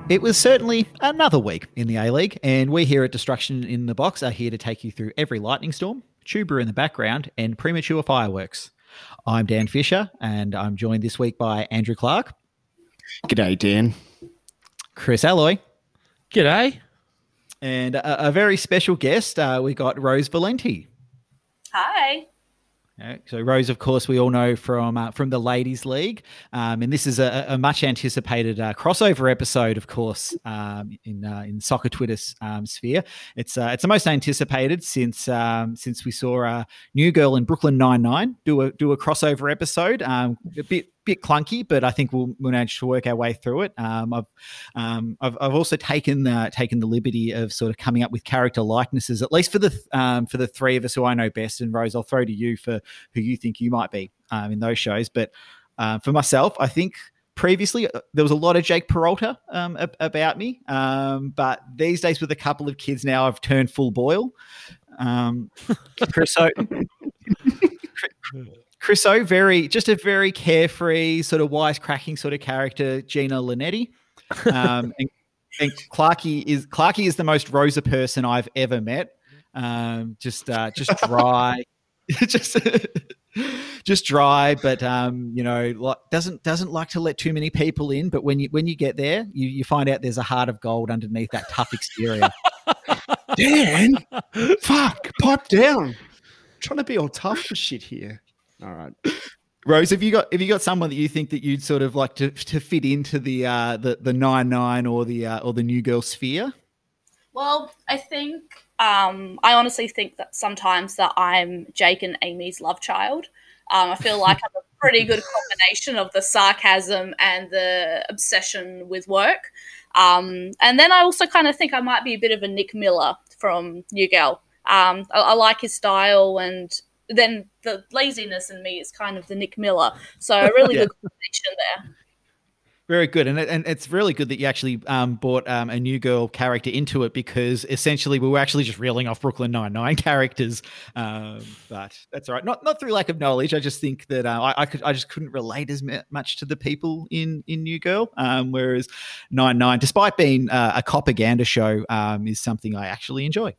It was certainly another week in the A-League, and we here at Destruction in the Box are here to take you through every lightning storm, tuber in the background, and premature fireworks. I'm Dan Fisher, and I'm joined this week by Andrew Clark. G'day, Dan. Chris Alloy. G'day. And a very special guest, we got Rose Valenti. Hi. So Rose, of course, we all know from the Ladies League, and this is a much anticipated crossover episode, of course, in soccer Twitter sphere. It's the most anticipated since we saw New Girl in Brooklyn Nine-Nine do a crossover episode. A bit clunky, but I think we'll manage to work our way through it. I've also taken the liberty of sort of coming up with character likenesses, at least for the three of us who I know best. And Rose, I'll throw to you for who you think you might be in those shows. But for myself, I think previously there was a lot of Jake Peralta about me, but these days with a couple of kids now, I've turned full boil. Chris O, just a very carefree, sort of wisecracking sort of character, Gina Linetti. And Clarky is the most Rosa person I've ever met. Just dry, just dry, but doesn't like to let too many people in. But when you get there, you find out there's a heart of gold underneath that tough exterior. Dan, fuck, pipe down. I'm trying to be all tough for shit here. All right, Rose, have you got someone that you think that you'd sort of like to fit into the 9-9 or the New Girl sphere? Well, I think I honestly think that sometimes that I'm Jake and Amy's love child. I feel like I'm a pretty good combination of the sarcasm and the obsession with work. And then I also kind of think I might be a bit of a Nick Miller from New Girl. I like his style, and then the laziness in me is kind of the Nick Miller. So a really good combination there. Very good. And it's really good that you actually brought a New Girl character into it, because essentially we were actually just reeling off Brooklyn Nine-Nine characters. But that's all right. Not through lack of knowledge. I just think that I just couldn't relate as much to the people in New Girl. Whereas Nine-Nine, despite being a propaganda show, is something I actually enjoy.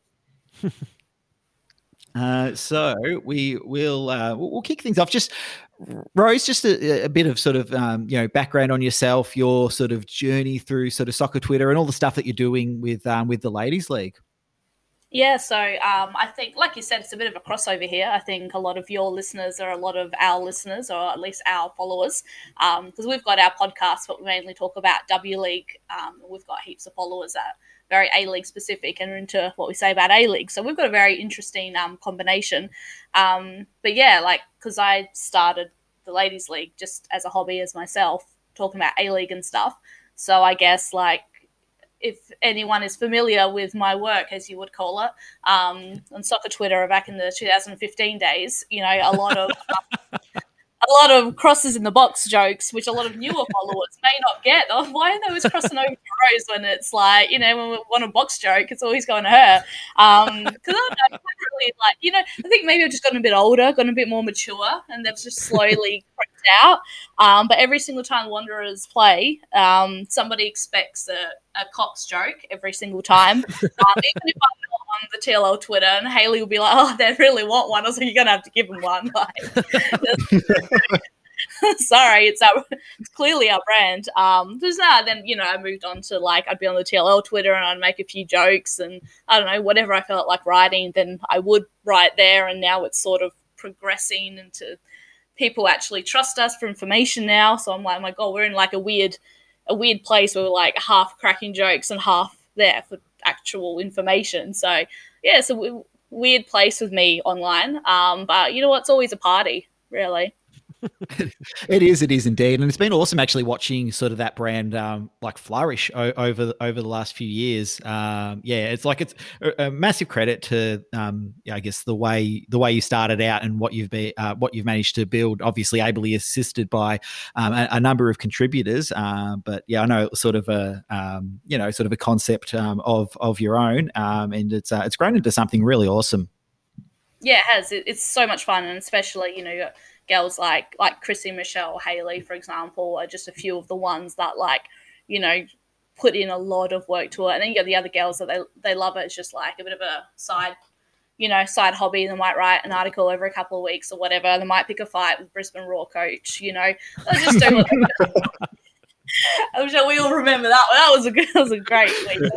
So we'll kick things off. Just Rose, just a bit of sort of background on yourself, your sort of journey through sort of soccer Twitter and all the stuff that you're doing with the Ladies League. Yeah, so I think, like you said, it's a bit of a crossover here. I think a lot of your listeners are a lot of our listeners, or at least our followers, because we've got our podcast, but we mainly talk about W League. We've got heaps of followers that very A-League specific and into what we say about A-League. So we've got a very interesting combination. But yeah, because I started the Ladies League just as a hobby as myself, talking about A-League and stuff. So I guess if anyone is familiar with my work, as you would call it, on soccer Twitter back in the 2015 days, a lot of crosses in the box jokes, which a lot of newer followers may not get. Oh, why are they always crossing over to Rose when it's when we want a box joke, it's always going to her. Because I don't know, really I think maybe I've just gotten a bit older, gotten a bit more mature, and they've just slowly crept out. But every single time Wanderers play, somebody expects a Cox joke every single time. Even if I'm not on the TLL Twitter, and Hayley will be like, "Oh, they really want one." I was like, "You're gonna have to give them one." Sorry, it's clearly our brand. Then I moved on to I'd be on the TLL Twitter and I'd make a few jokes, and I don't know, whatever I felt like writing, then I would write there. And now it's sort of progressing into people actually trust us for information now. So I'm like, oh my God, we're in a weird place where we're half cracking jokes and half there for actual information. So yeah, it's a weird place with me online. But you know what? It's always a party, really. It is indeed, and it's been awesome actually watching sort of that brand flourish over the last few years. It's it's a massive credit to I guess the way you started out and what you've managed to build. Obviously, ably assisted by a number of contributors, but yeah, I know it was sort of a concept of your own, and it's grown into something really awesome. Yeah, it has. It's so much fun, and especially girls like Chrissy, Michelle, Hayley, for example, are just a few of the ones that put in a lot of work to it. And then you got the other girls that they love it. It's just like a bit of a side hobby. They might write an article every couple of weeks or whatever. They might pick a fight with Brisbane Raw coach, They just do what they do. I'm sure we all remember that one. That was a great week.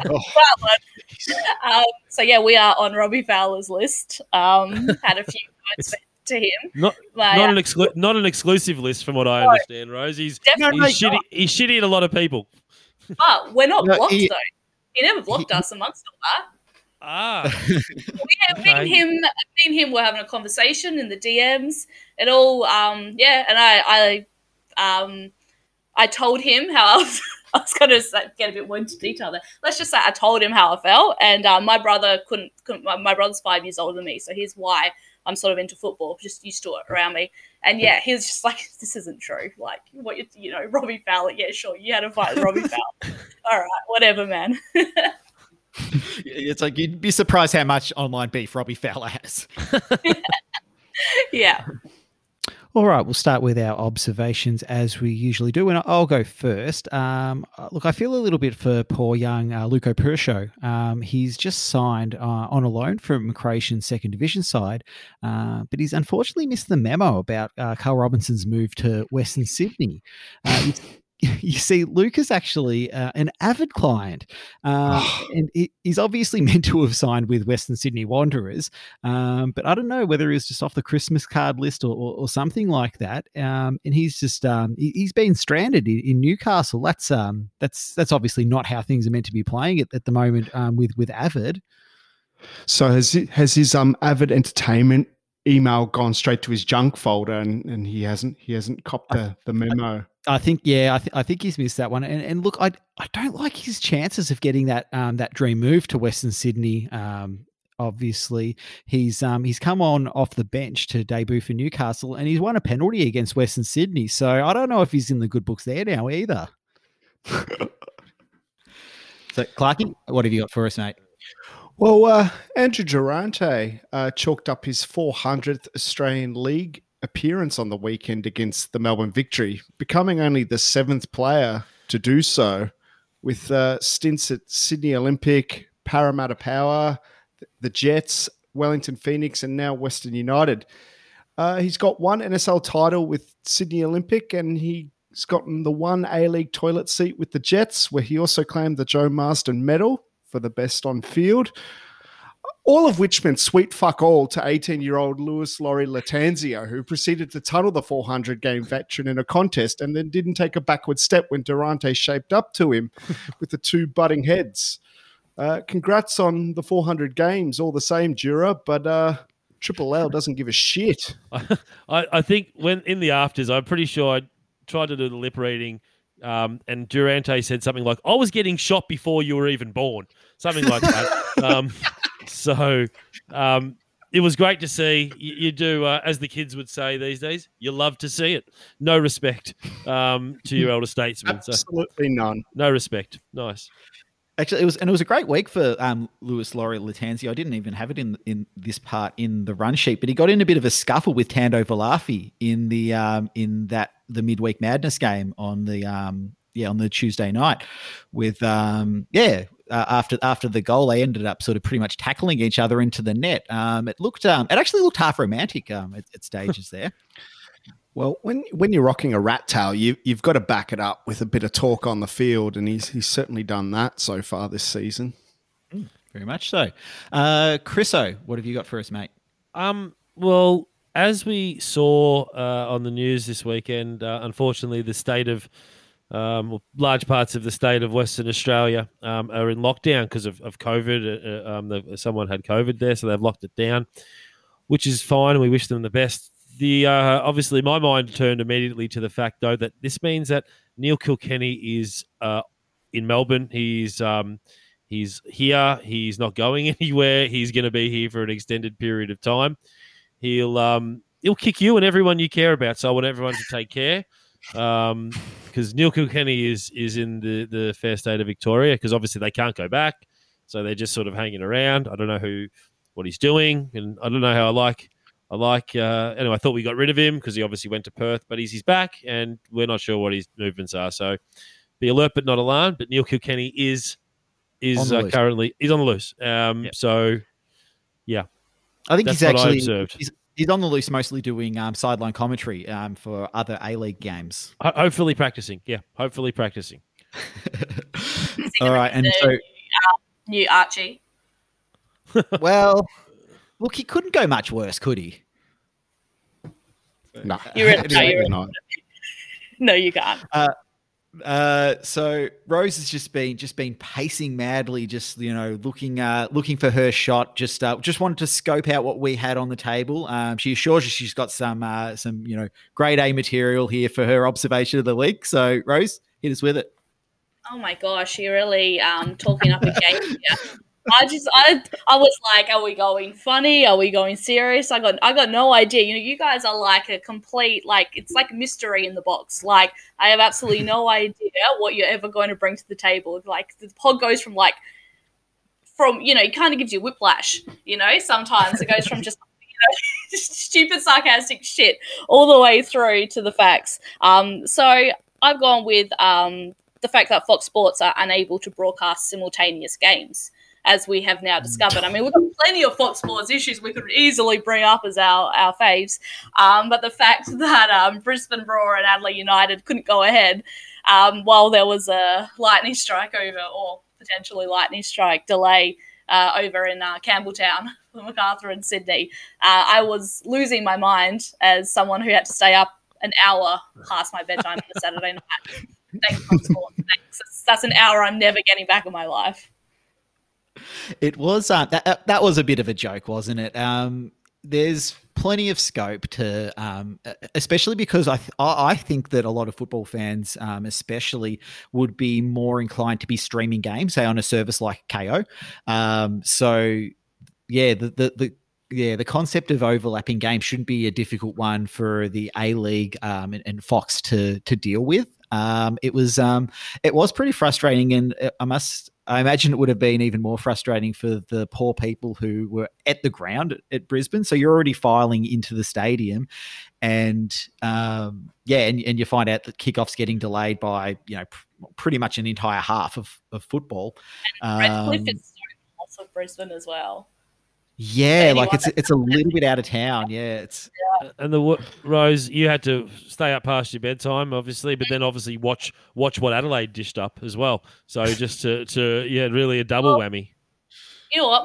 So yeah, we are on Robbie Fowler's list. Had a few words to him. Not an exclusive list from what I understand, Rose. He's shitty at a lot of people. But we're not blocked though. He never blocked us amongst all that. Me and him were having a conversation in the DMs. It all and I told him how I was going to get a bit more into detail there. Let's just say I told him how I felt, and my brother couldn't. My brother's 5 years older than me, so here's why I'm sort of into football, just used to it around me. And yeah, he was just like, "This isn't true. Like, what Robbie Fowler? Yeah, sure, you had a fight with Robbie Fowler. All right, whatever, man." It's like you'd be surprised how much online beef Robbie Fowler has. Yeah. All right, we'll start with our observations as we usually do, and I'll go first. Look, I feel a little bit for poor young Luco Pursho. He's just signed on a loan from Croatian second division side, but he's unfortunately missed the memo about Carl Robinson's move to Western Sydney. You see, Luke is actually an avid client, and he's obviously meant to have signed with Western Sydney Wanderers, but I don't know whether he was just off the Christmas card list or something like that. And he's just he's been stranded in Newcastle. That's obviously not how things are meant to be playing at the moment with Avid. So has his Avid Entertainment email gone straight to his junk folder, and he hasn't copped the memo? I think he's missed that one. And look, I don't like his chances of getting that dream move to Western Sydney. Obviously, he's come on off the bench to debut for Newcastle, and he's won a penalty against Western Sydney. So I don't know if he's in the good books there now either. So, Clarkie, what have you got for us, mate? Well, Andrew Durante chalked up his 400th Australian League appearance on the weekend against the Melbourne Victory, becoming only the 7th player to do so, with stints at Sydney Olympic, Parramatta Power, the Jets, Wellington Phoenix, and now Western United. He's got one NSL title with Sydney Olympic, and he's gotten the one A-League toilet seat with the Jets, where he also claimed the Joe Marsden medal for the best on field. All of which meant sweet fuck all to 18-year-old Lewis Laurie Latanzio, who proceeded to tunnel the 400-game veteran in a contest and then didn't take a backward step when Durante shaped up to him with the two butting heads. Congrats on the 400 games, all the same, Dura, but Triple L doesn't give a shit. I think when in the afters, I'm pretty sure I tried to do the lip reading, and Durante said something like, "I was getting shot before you were even born," something like that. So it was great to see. You do, as the kids would say these days, you love to see it. No respect to your elder statesmen. Absolutely none. No respect. Nice. Actually, it was a great week for Lewis Laurie Latanzio. I didn't even have it in this part in the run sheet, but he got in a bit of a scuffle with Tando Valafi in the midweek madness game on the Tuesday night with after the goal, they ended up sort of pretty much tackling each other into the net. It actually looked half romantic at stages there. Well, when you're rocking a rat tail, you've got to back it up with a bit of talk on the field, and he's certainly done that so far this season. Very much so. Chriso, what have you got for us, mate? Well, as we saw on the news this weekend, unfortunately, the state of large parts of the state of Western Australia are in lockdown because of COVID. Someone had COVID there, so they've locked it down, which is fine, and we wish them the best. Obviously, my mind turned immediately to the fact, though, that this means that Neil Kilkenny is in Melbourne. He's here. He's not going anywhere. He's going to be here for an extended period of time. He'll kick you and everyone you care about. So I want everyone to take care. Because Neil Kilkenny is in the fair state of Victoria, because obviously they can't go back, so they're just sort of hanging around. I don't know what he's doing, and I don't know how anyway, I thought we got rid of him because he obviously went to Perth, but he's back, and we're not sure what his movements are. So be alert but not alarmed. But Neil Kilkenny is currently on the loose. So, yeah, I think that's he's what I actually observed. he's on the loose, mostly doing sideline commentary for other A-League games. Hopefully practicing. Yeah, hopefully practicing. All right, and so new Archie. well, look, he couldn't go much worse, could he? No, You're not. No, you can't. So Rose has just been pacing madly, just looking for her shot. Just wanted to scope out what we had on the table. She assures us she's got some grade A material here for her observation of the week. So Rose, hit us with it. Oh my gosh, you're really talking up a game here. I was like, are we going funny? Are we going serious? I got no idea. You guys are like a complete, like, it's like a mystery in the box. Like, I have absolutely no idea what you're ever going to bring to the table. Like, the pod goes from it kind of gives you whiplash, sometimes it goes from just, stupid sarcastic shit all the way through to the facts. So I've gone with the fact that Fox Sports are unable to broadcast simultaneous games, as we have now discovered. I mean, we've got plenty of Fox Sports issues we could easily bring up as our faves. But the fact that Brisbane Roar and Adelaide United couldn't go ahead while there was a lightning strike potentially lightning strike delay over in Campbelltown for MacArthur and Sydney, I was losing my mind as someone who had to stay up an hour past my bedtime on a Saturday night. Thanks, Fox Sports. Thanks. That's an hour I'm never getting back in my life. It was that was a bit of a joke, wasn't it? There's plenty of scope to, especially because I think that a lot of football fans, especially, would be more inclined to be streaming games, say on a service like KO. So yeah, the concept of overlapping games shouldn't be a difficult one for the A-League and Fox to deal with. It was pretty frustrating, and I imagine it would have been even more frustrating for the poor people who were at the ground at Brisbane. So you're already filing into the stadium, and and you find out that kickoff's getting delayed by pretty much an entire half of football. Redcliffe is so north of Brisbane as well. Yeah, like it's a little bit out of town. Yeah, it's and Rose, you had to stay up past your bedtime, obviously, but then obviously watch what Adelaide dished up as well. So just to really a double whammy. You know what?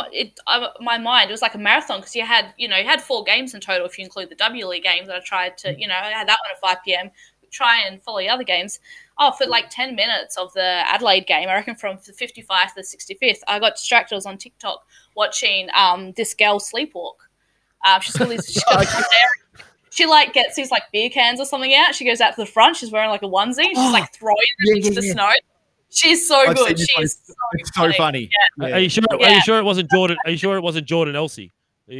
My mind, it was like a marathon because you had 4 games in total if you include the W League games. I tried to I had that one at 5 p.m. Try and follow the other games. Oh, for like 10 minutes of the Adelaide game, I reckon from the 55 to the 65th, I got distracted. I was on TikTok watching this girl sleepwalk. She's got these. She like gets these like beer cans or something out. She goes out to the front. She's wearing like a onesie. She's like throwing them into the snow. She's so good. She is so funny. Yeah. Are you sure? Yeah. Are you sure it wasn't Jordan? Are you sure it wasn't Jordan Elsey?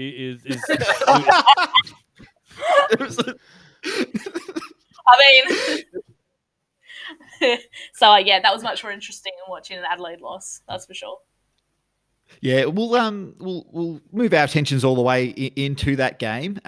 I mean, so that was much more interesting than watching an Adelaide loss. That's for sure. Yeah, we'll move our attentions all the way into that game,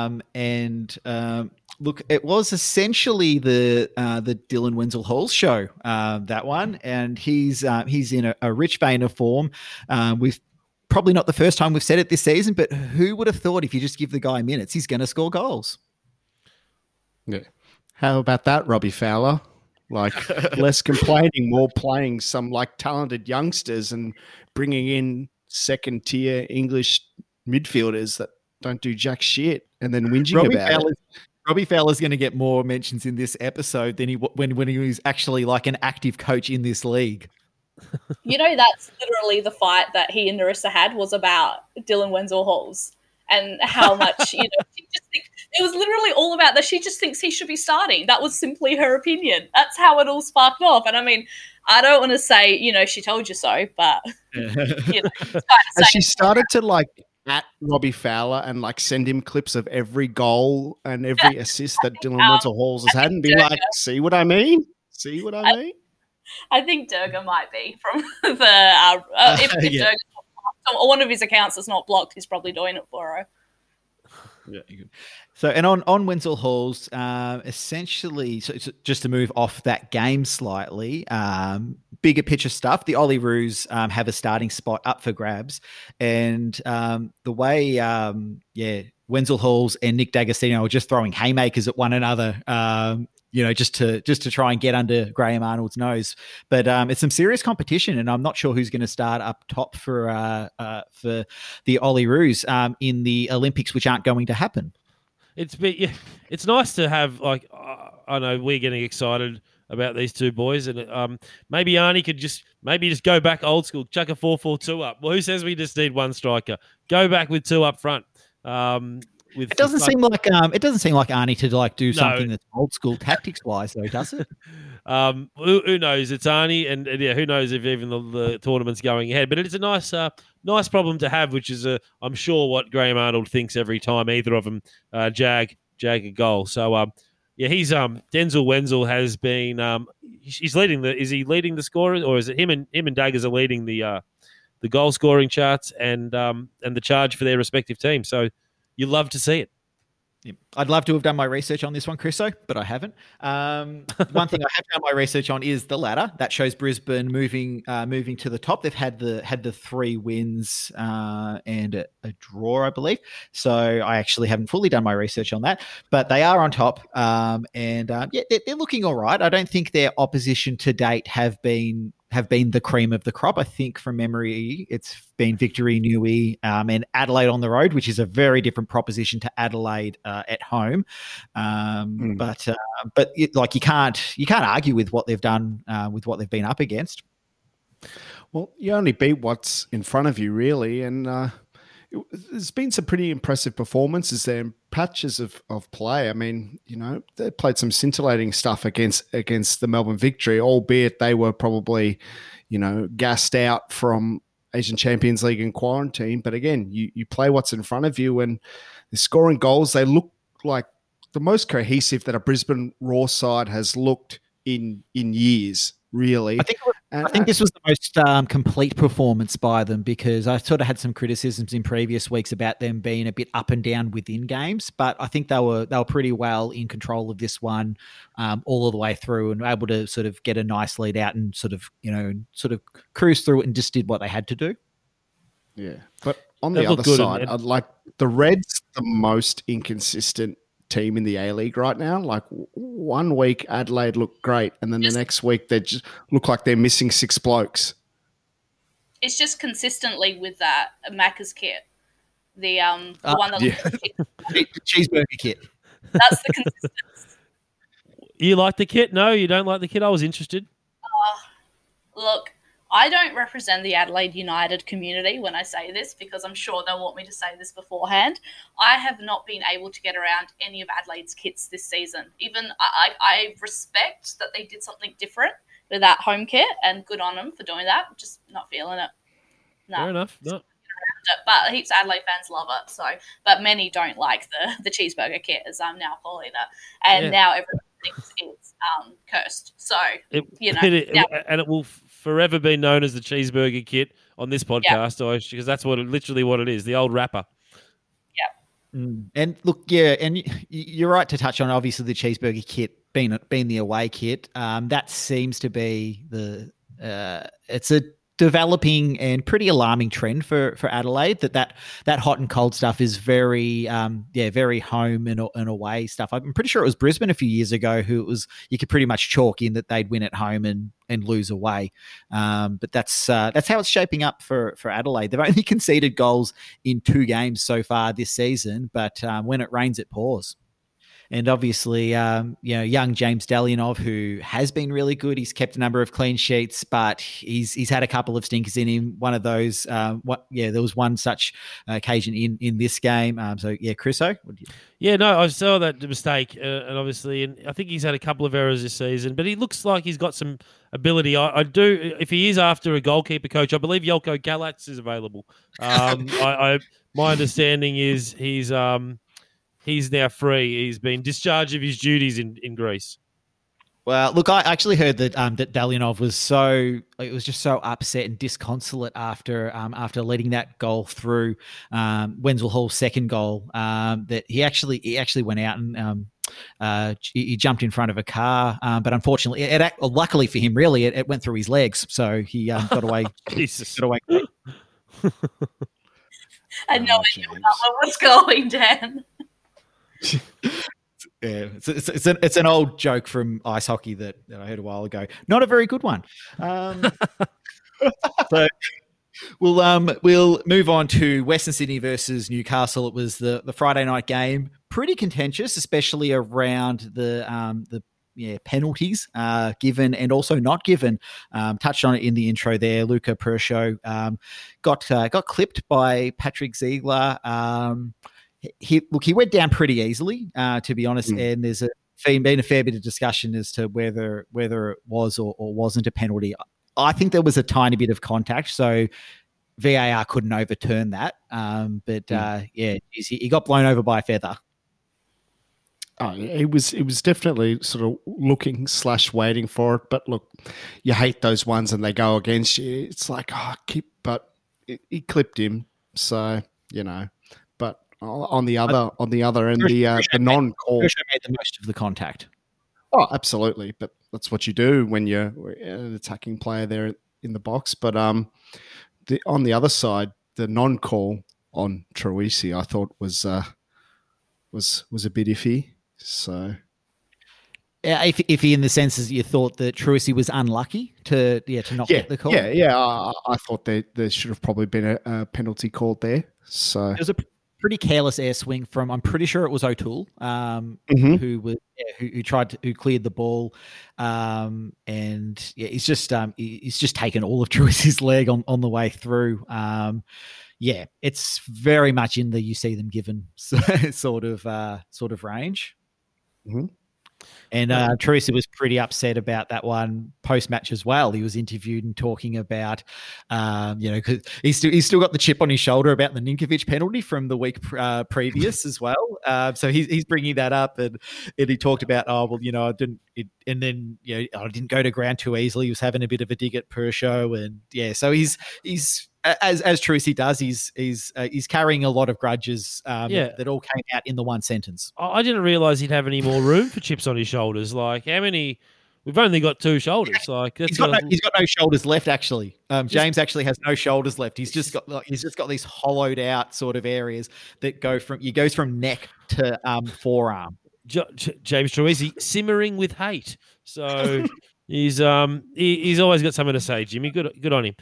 look, it was essentially the Dylan Wenzel-Halls show, that one, and he's in a rich vein of form. We've probably not the first time we've said it this season, but who would have thought if you just give the guy minutes, he's going to score goals? Yeah. How about that, Robbie Fowler? Like, less complaining, more playing some like talented youngsters and bringing in second-tier English midfielders that don't do jack shit and then whinging about it. Robbie Fowler's going to get more mentions in this episode than when he was actually like an active coach in this league. That's literally the fight that he and Narissa had was about Dylan Wenzel-Halls and how much, she just thinks it was literally all about that. She just thinks he should be starting. That was simply her opinion. That's how it all sparked off. And I mean, I don't want to say, she told you so, but, Has she started to like at Robbie Fowler and like send him clips of every goal and every assist that Dylan Wenzel-Halls has had and be like, see what I mean? See what I mean? I think Durga might be from the if Durga, one of his accounts is not blocked, he's probably doing it for her. Yeah. So, and on Wenzel Halls, essentially, so just to move off that game slightly, bigger picture stuff, the Olyroos have a starting spot up for grabs. And the way, Wenzel Halls and Nick D'Agostino are just throwing haymakers at one another, just to try and get under Graham Arnold's nose. But it's some serious competition, and I'm not sure who's going to start up top for the Olyroos in the Olympics, which aren't going to happen. It's nice to have, like, I know we're getting excited about these two boys, and maybe Arnie could just go back old school, chuck a 4-4-2 up. Well, who says we just need one striker? Go back with two up front. It doesn't seem like Arnie to do something that's old school tactics wise, though, does it? Who knows? It's Arnie, and who knows if even the tournament's going ahead. But it's a nice problem to have, which is I'm sure what Graham Arnold thinks every time either of them jag a goal. So he's Denzel Wenzel has been he's leading is he leading the scorers, or is it him and Daggers are leading the goal scoring charts and the charge for their respective teams. So you love to see it. I'd love to have done my research on this one, Chriso, but I haven't. One thing I have done my research on is the ladder. That shows Brisbane moving to the top. They've had the 3 wins and a draw, I believe. So I actually haven't fully done my research on that, but they are on top. They're looking all right. I don't think their opposition to date have been the cream of the crop. I think from memory, it's been Victory, Newey, and Adelaide on the road, which is a very different proposition to Adelaide at home. But you can't argue with what they've done with what they've been up against. Well, you only beat what's in front of you, really, and there's been some pretty impressive performances there in patches of play. I mean, they played some scintillating stuff against the Melbourne Victory, albeit they were probably, gassed out from Asian Champions League in quarantine. But again, you play what's in front of you, and they're scoring goals. They look like the most cohesive that a Brisbane Raw side has looked in years, really. I think this was the most complete performance by them, because I sort of had some criticisms in previous weeks about them being a bit up and down within games, but I think they were pretty well in control of this one all of the way through, and able to sort of get a nice lead out and sort of cruise through it and just did what they had to do. Yeah, but on the other side, I'd like the Reds the most inconsistent team in the A-League right now. Like, one week Adelaide looked great, and then the next week they just look like they're missing 6 blokes. It's just consistently with that Macca's kit, the one that the cheeseburger kit. That's the consistency. You like the kit? No, you don't like the kit? I was interested. Look, I don't represent the Adelaide United community when I say this, because I'm sure they'll want me to say this beforehand. I have not been able to get around any of Adelaide's kits this season. Even I respect that they did something different with that home kit, and good on them for doing that. Just not feeling it. No. Fair enough. No. But heaps of Adelaide fans love it. So, but many don't like the cheeseburger kit, as I'm now calling it, and now everyone thinks it's cursed. So and it will forever be known as the cheeseburger kit on this podcast, because that's literally what it is, the old wrapper. Yeah. And look, and you're right to touch on, obviously, the cheeseburger kit being the away kit. That seems to be it's a developing and pretty alarming trend for Adelaide, that hot and cold stuff is very very home and away stuff. I'm pretty sure it was Brisbane a few years ago who you could pretty much chalk in that they'd win at home and lose away. But that's how it's shaping up for Adelaide. They've only conceded goals in 2 games so far this season, but when it rains, it pours. And obviously, young James Dalianov, who has been really good. He's kept a number of clean sheets, but he's had a couple of stinkers in him. One of those, there was one such occasion in this game. Chriso? I saw that mistake, and obviously, and I think he's had a couple of errors this season, but he looks like he's got some ability. I do, if he is after a goalkeeper coach, I believe Jelko Galatz is available. My understanding is he's now free. He's been discharged of his duties in Greece. Well, look, I actually heard that that Dalyanov was just so upset and disconsolate after letting that goal through, Wenzel Hall's second goal, that he actually went out and he jumped in front of a car, but unfortunately, luckily for him, really, it went through his legs, so he got away. Jesus. Got away. I had no idea where that was going, Dan. Yeah, it's an old joke from ice hockey that I heard a while ago. Not a very good one. So we'll move on to Western Sydney versus Newcastle. It was the Friday night game, pretty contentious, especially around the penalties given and also not given. Touched on it in the intro there. Luca Persho got clipped by Patrick Ziegler. He went down pretty easily, to be honest, and there's been a fair bit of discussion as to whether it was or wasn't a penalty. I think there was a tiny bit of contact, so VAR couldn't overturn that. He got blown over by a feather. Oh, it was definitely sort of looking / waiting for it. But look, you hate those ones and they go against you. It's like, but he clipped him, so But on the other end, the non-call Persho made the most of the contact. Oh, absolutely. But that's what you do when you're an attacking player there in the box. But on the other side, the non-call on Troisi, I thought was a bit iffy. So, iffy in the sense as you thought that Troisi was unlucky to not get the call. I thought there should have probably been a penalty called there. So it was a pretty careless air swing from, I'm pretty sure it was O'Toole, who cleared the ball, and he's just taken all of Troisi's leg on the way through. It's very much in the you see them given sort of range. Mm-hmm. And Troisi was pretty upset about that one post-match as well. He was interviewed and talking about, because he's still got the chip on his shoulder about the Ninkovic penalty from the week previous as well. So he's bringing that up, and he talked about, I didn't go to ground too easily. He was having a bit of a dig at Persho, and so he's as Troisi does, he's carrying a lot of grudges that all came out in the one sentence. I didn't realise he'd have any more room for chips on his shoulders. Like, how many? We've only got 2 shoulders. Like, he's got no shoulders left. Actually, James actually has no shoulders left. He's just got these hollowed out sort of areas that goes from neck to forearm. James Troisi simmering with hate. So he's always got something to say. Jimmy, good on him.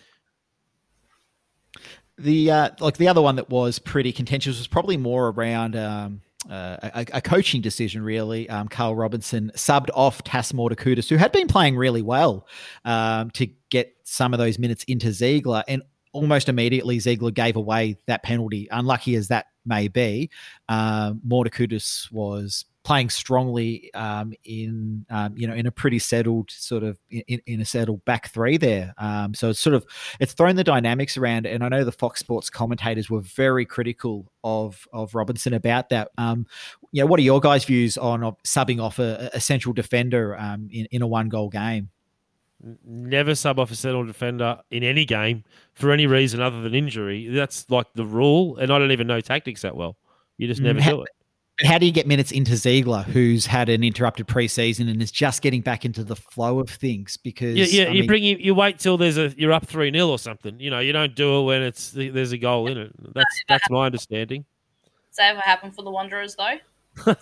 The other one that was pretty contentious was probably more around a coaching decision, really. Carl Robinson subbed off Tas Mortakudis, who had been playing really well, to get some of those minutes into Ziegler, and almost immediately Ziegler gave away that penalty. Unlucky as that may be, Mortakudis was playing strongly in a pretty settled sort of in a settled back three there. So it's thrown the dynamics around, and I know the Fox Sports commentators were very critical of Robinson about that. What are your guys' views on subbing off a central defender in a 1-goal game? Never sub off a central defender in any game for any reason other than injury. That's like the rule, and I don't even know tactics that well. You just never do it. How do you get minutes into Ziegler, who's had an interrupted preseason and is just getting back into the flow of things? Because you wait till you're up 3-0 or something. You don't do it when there's a goal in it. That's my understanding. Does that ever happen for the Wanderers though?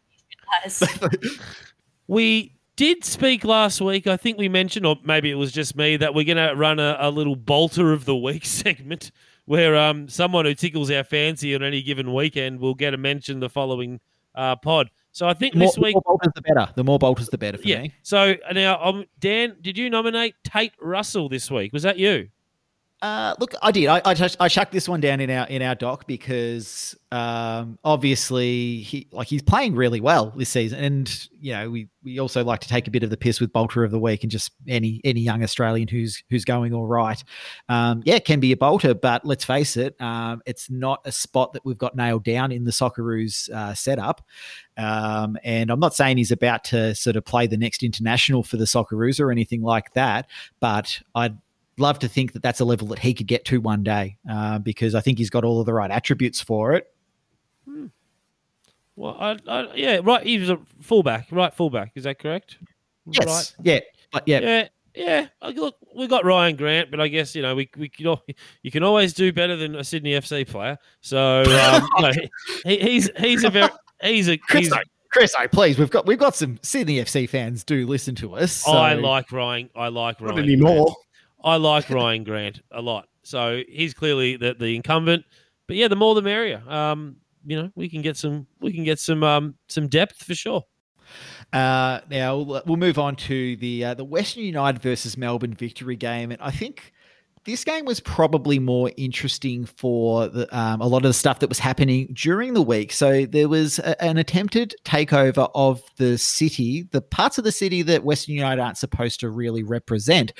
We did speak last week. I think we mentioned, or maybe it was just me, that we're going to run a little Bolter of the Week segment, where someone who tickles our fancy on any given weekend will get a mention the following pod. So I think this week... The more bolters, the better. The more bolters, the better for me. So now, Dan, did you nominate Tate Russell this week? Was that you? Look, I did. I chucked this one down in our doc because obviously he's playing really well this season, and we also like to take a bit of the piss with Bolter of the Week and just any young Australian who's going all right. It can be a bolter, but let's face it, it's not a spot that we've got nailed down in the Socceroos setup. And I'm not saying he's about to sort of play the next international for the Socceroos or anything like that, but I'd love to think that that's a level that he could get to one day, because I think he's got all of the right attributes for it. Well, right. He was a fullback, right fullback. Is that correct? Yes. Right. Yeah. But yeah. Look, we got Ryan Grant, but I guess you can always do better than a Sydney FC player. So he's a Chris, please, we've got some Sydney FC fans do listen to us. So. I like Ryan. Not anymore. Grant. I like Ryan Grant a lot. So he's clearly the incumbent. But yeah, the more the merrier. We can get some depth for sure. Now we'll move on to the Western United versus Melbourne Victory game, and I think this game was probably more interesting for a lot of the stuff that was happening during the week. So there was an attempted takeover of the city, the parts of the city that Western United aren't supposed to really represent.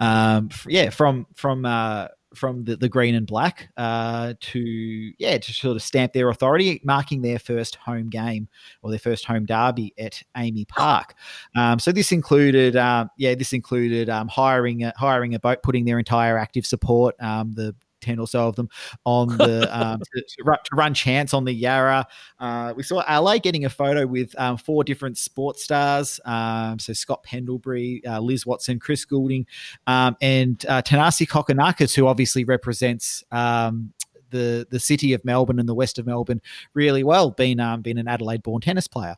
From the green and black to sort of stamp their authority, marking their first home game or their first home derby at Amy Park. So this included hiring a boat, putting their entire active support, the 10 or so of them, on the to run chants on the Yarra. We saw LA getting a photo with 4 different sports stars. So Scott Pendlebury, Liz Watson, Chris Goulding, and Tanasi Kokonakis, who obviously represents the city of Melbourne and the west of Melbourne really well, being an Adelaide-born tennis player.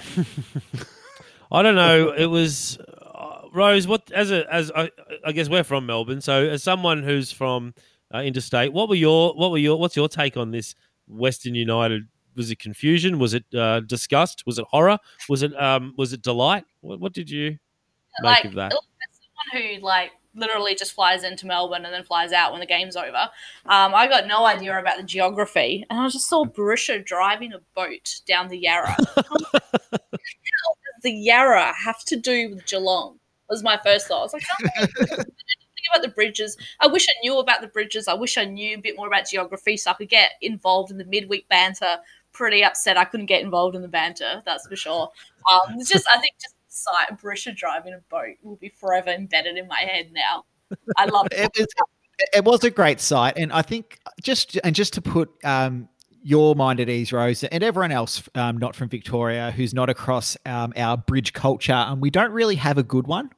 I don't know. It was Rose. What I guess we're from Melbourne, so as someone who's from interstate, what's your take on this Western United? Was it confusion? Was it disgust? Was it horror? Was it delight? What did you make of that? As someone who literally just flies into Melbourne and then flies out when the game's over, I got no idea about the geography, and I just saw Barisha driving a boat down the Yarra. What does the Yarra have to do with Geelong? Was my first thought. I was like, about the bridges. I wish I knew about the bridges. I wish I knew a bit more about geography so I could get involved in the midweek banter. Pretty upset I couldn't get involved in the banter, that's for sure. I think just the sight of Barisha driving a boat will be forever embedded in my head now. I love it. It was a great sight, and I think just to put your mind at ease, Rose, and everyone else not from Victoria who's not across our bridge culture, and we don't really have a good one.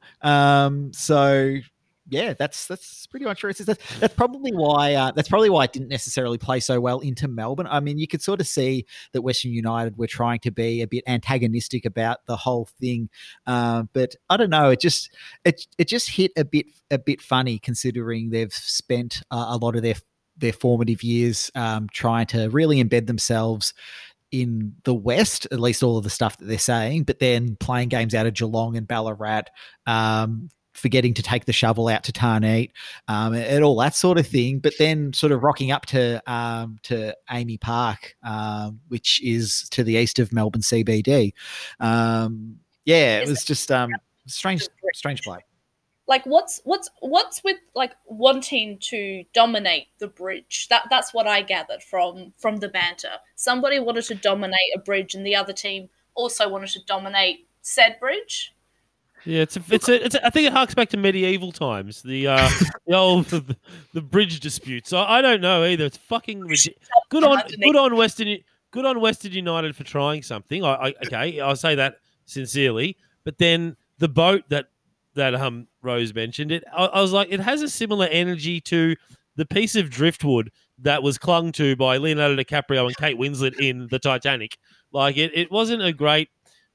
So yeah, that's pretty much right. That's probably why it didn't necessarily play so well into Melbourne. I mean, you could sort of see that Western United were trying to be a bit antagonistic about the whole thing, but I don't know. It just hit a bit funny considering they've spent a lot of their formative years trying to really embed themselves in the West, at least all of the stuff that they're saying, but then playing games out of Geelong and Ballarat. Forgetting to take the shovel out to Tarneet, and all that sort of thing, but then sort of rocking up to Amy Park, which is to the east of Melbourne CBD. It was just strange play. What's with wanting to dominate the bridge? That's what I gathered from the banter. Somebody wanted to dominate a bridge, and the other team also wanted to dominate said bridge. Yeah, it's. I think it harks back to medieval times. The old the bridge disputes. I don't know either. It's fucking ridiculous. Good on Western United for trying something. I'll say that sincerely. But then the boat that Rose mentioned, I was like, it has a similar energy to the piece of driftwood that was clung to by Leonardo DiCaprio and Kate Winslet in the Titanic. Like it wasn't a great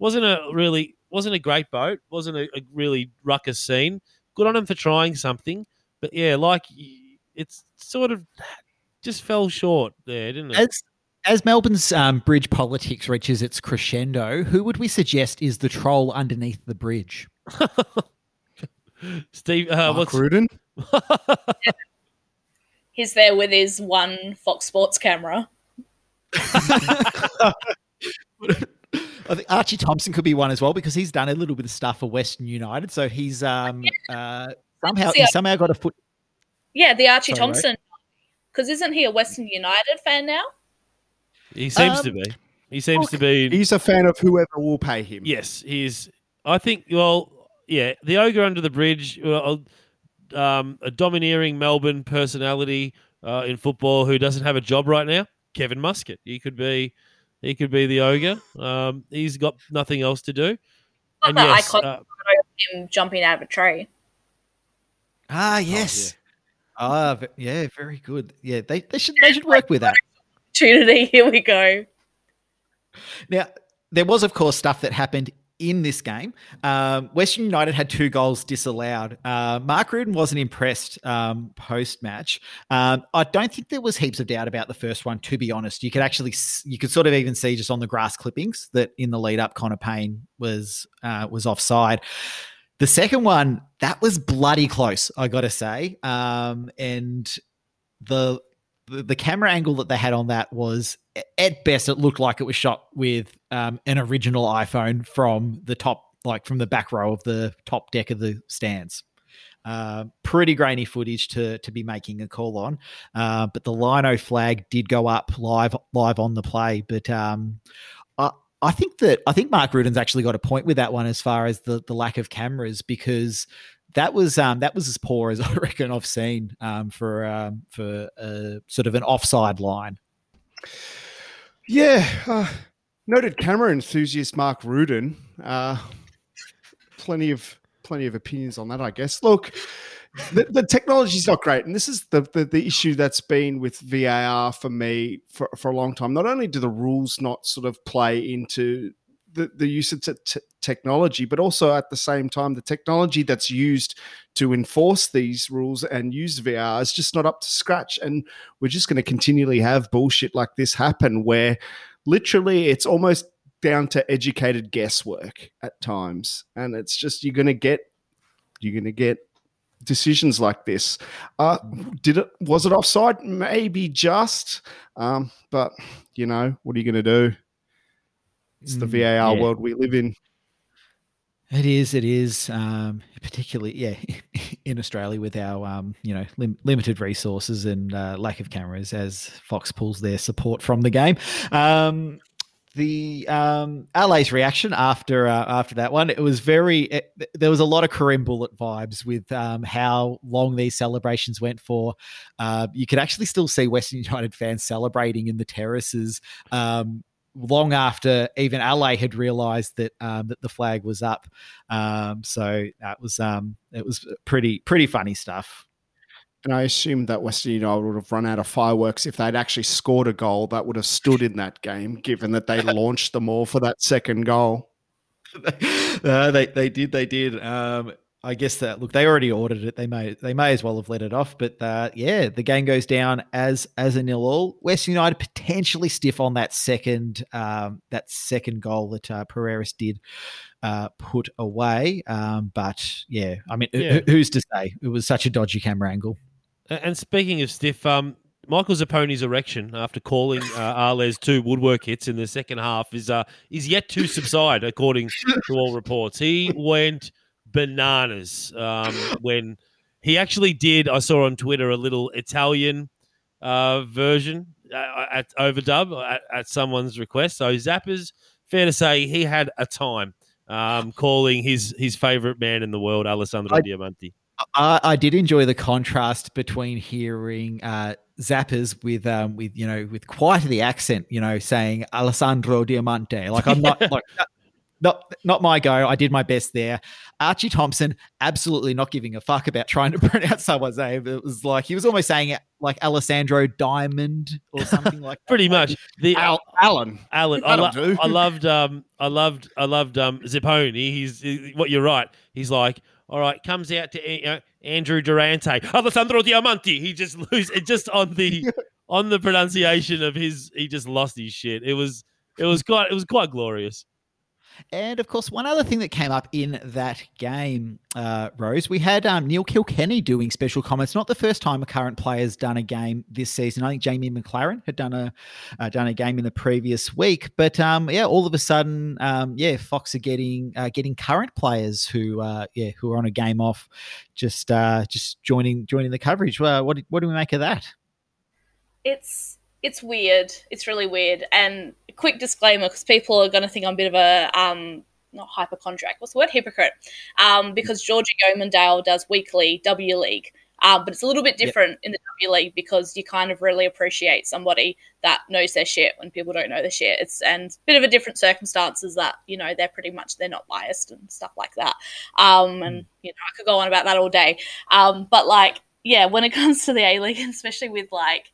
boat, wasn't a really ruckus scene. Good on him for trying something. But yeah, it's sort of just fell short there, didn't it? As Melbourne's bridge politics reaches its crescendo, who would we suggest is the troll underneath the bridge? Steve, Mark Rudin? He's there with his one Fox Sports camera. I think Archie Thompson could be one as well because he's done a little bit of stuff for Western United. So he's somehow got a foot. Yeah, the Archie Sorry, Thompson. Because isn't he a Western United fan now? He seems to be. He seems to be. He's a fan of whoever will pay him. Yes, he's. I think. Well, yeah, the ogre under the bridge, a domineering Melbourne personality in football who doesn't have a job right now. Kevin Muscat. He could be the ogre. He's got nothing else to do. Not that iconic photo of him jumping out of a tree. Yes. Yeah, very good. Yeah, they should work with that. Opportunity. Here we go. Now, there was, of course, stuff that happened in this game. Western United had 2 goals disallowed. Mark Rudan wasn't impressed post-match. I don't think there was heaps of doubt about the first one, to be honest. You could sort of even see just on the grass clippings that in the lead-up, Connor Payne was offside. The second one, that was bloody close, I got to say. And the camera angle that they had on that was, at best, it looked like it was shot with an original iPhone from the top, like from the back row of the top deck of the stands. Pretty grainy footage to be making a call on. But the Lino flag did go up live on the play. But I think Mark Rudan's actually got a point with that one as far as the lack of cameras, because that was as poor as I reckon I've seen for sort of an offside line. Yeah, noted camera enthusiast Mark Rudan. Plenty of opinions on that, I guess. Look, the technology's not great, and this is the issue that's been with VAR for me for a long time. Not only do the rules not sort of play into the use of technology, but also at the same time, the technology that's used to enforce these rules and use VAR is just not up to scratch. And we're just going to continually have bullshit like this happen where literally it's almost down to educated guesswork at times. And it's just, you're going to get decisions like this. Was it offside? Maybe just, but you know, what are you going to do? It's the VAR world we live in. It is, particularly, in Australia with our, limited resources and lack of cameras as Fox pulls their support from the game. LA's reaction after that one, it was there was a lot of Kareem Bullitt vibes with how long these celebrations went for. You could actually still see Western United fans celebrating in the terraces long after even LA had realised that the flag was up. So that was it was pretty funny stuff. And I assume that Western United would have run out of fireworks if they'd actually scored a goal that would have stood in that game, given that they launched them all for that second goal. They did. I guess that, look, they already ordered it. They may as well have let it off. But the game goes down as a 0-0. Western United potentially stiff on that second goal that Pereiras did put away. But yeah, I mean, who's to say? It was such a dodgy camera angle. And speaking of stiff, Michael Zapponi's erection after calling Arles 2 woodwork hits in the second half is yet to subside, according to all reports. He went bananas when he actually did. I saw on Twitter a little Italian version at overdub at someone's request. So Zappa's, fair to say, he had a time calling his favorite man in the world, Alessandro Diamanti. I did enjoy the contrast between hearing Zappa's with quite the accent, saying Alessandro Diamante. Like, I'm not like. Not my go. I did my best there. Archie Thompson, absolutely not giving a fuck about trying to pronounce someone's name. It was like he was almost saying it like Alessandro Diamond or something like that. Pretty much. The Alan. I loved Zapponi. He's what you're right. He's like, all right, comes out to Andrew Durante, Alessandro Diamanti. He just just on the pronunciation of his. He just lost his shit. It was quite glorious. And of course, one other thing that came up in that game, Rose, we had Neil Kilkenny doing special comments. Not the first time a current player's done a game this season. I think Jamie McLaren had done a game in the previous week. But all of a sudden, Fox are getting current players who are on a game off, just joining the coverage. What do we make of that? It's weird. It's really weird. And a quick disclaimer, because people are going to think I'm a bit of a not hypochondriac. What's the word? Hypocrite. Because Georgia Yeomandale does weekly W League, but it's a little bit different in the W League because you kind of really appreciate somebody that knows their shit when people don't know their shit. And a bit of a different circumstances that they're not biased and stuff like that. And I could go on about that all day. But when it comes to the A League, especially with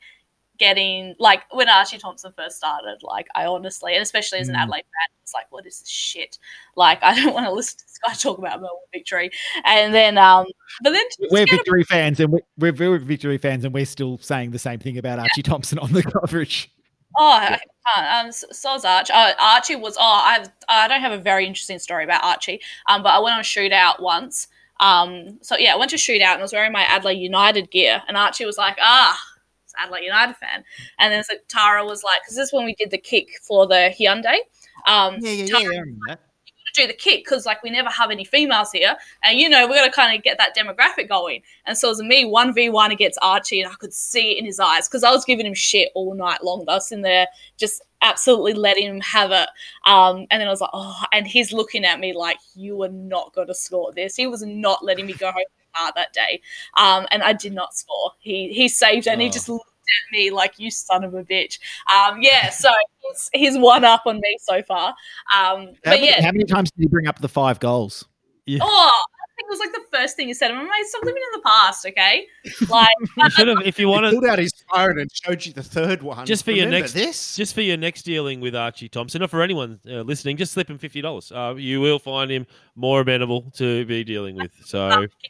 getting when Archie Thompson first started, I honestly, and especially as an Adelaide fan, it's what is this shit? I don't want to listen to this guy talk about Melbourne Victory. And then but then we're Victory fans, and we're Victory fans, and we're still saying the same thing about Archie Thompson on the coverage. I can't. So is Archie. Archie was I don't have a very interesting story about Archie. But I went on a shootout once. I went to a shootout and I was wearing my Adelaide United gear, and Archie was like, Adelaide United fan. And then Tara was like, because this is when we did the kick for the Hyundai. I remember that. Do the kick because we never have any females here, and we're going to kind of get that demographic going. And so it was me 1v1 against Archie, and I could see it in his eyes because I was giving him shit all night long. I was in there just absolutely letting him have it. And then I was like, and he's looking at me like, you are not going to score this. He was not letting me go home that day. And I did not score. He saved it, and he just looked at me like, you son of a bitch. So he's one up on me so far. How many times did he bring up the 5 goals? Yeah. I think it was the first thing he said. I'm like, stop living in the past, okay? You should have, if you wanted, pulled out his phone and showed you the third one. Just for your next dealing with Archie Thompson, or for anyone listening, just slip him $50. You will find him more amenable to be dealing with. So,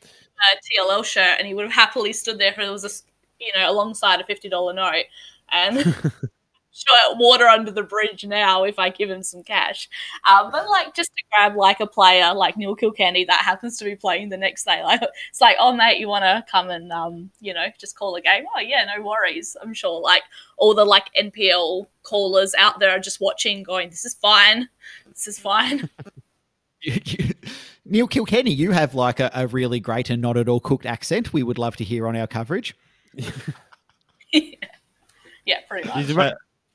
TLL shirt, and he would have happily stood there alongside a $50 note, and water under the bridge now if I give him some cash. But just to grab a player like Neil Kilkenny that happens to be playing the next day, it's mate, you want to come and just call a game? Oh yeah, no worries. I'm sure all the NPL callers out there are just watching, going, this is fine. Neil Kilkenny, you have a really great and not at all cooked accent we would love to hear on our coverage. Yeah, pretty much.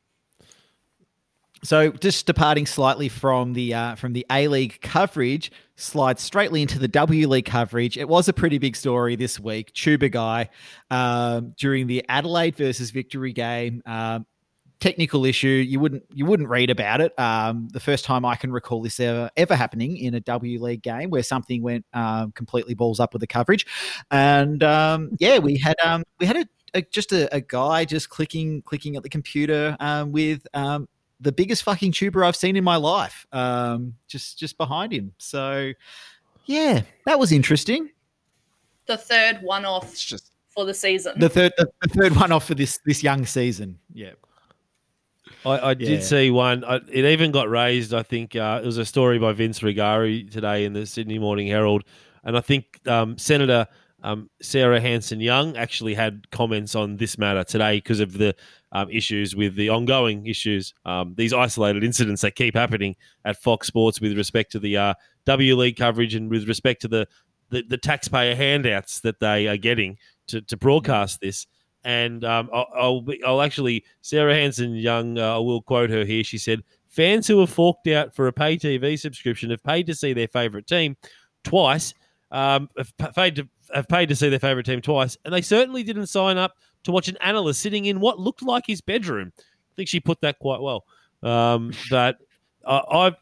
So just departing slightly from the A-League coverage, slide straightly into the W League coverage. It was a pretty big story this week. Chuba during the Adelaide versus Victory game, technical issue. You wouldn't read about it. The first time I can recall this ever happening in a W League game where something went completely balls up with the coverage, and we had a guy just clicking at the computer with the biggest fucking tuber I've seen in my life, just behind him. So yeah, that was interesting. The third one-off for the season. The third one-off for this young season. Yeah. I did see one. It even got raised. I think it was a story by Vince Rigari today in the Sydney Morning Herald, and I think Senator Sarah Hanson-Young actually had comments on this matter today because of the issues with the ongoing issues, these isolated incidents that keep happening at Fox Sports with respect to the W League coverage and with respect to the taxpayer handouts that they are getting to broadcast this. And I'll actually, Sarah Hanson-Young, I will quote her here. She said, "Fans who have forked out for a pay TV subscription have paid to see their favourite team twice. Have paid to see their favourite team twice, and they certainly didn't sign up to watch an analyst sitting in what looked like his bedroom." I think she put that quite well. But I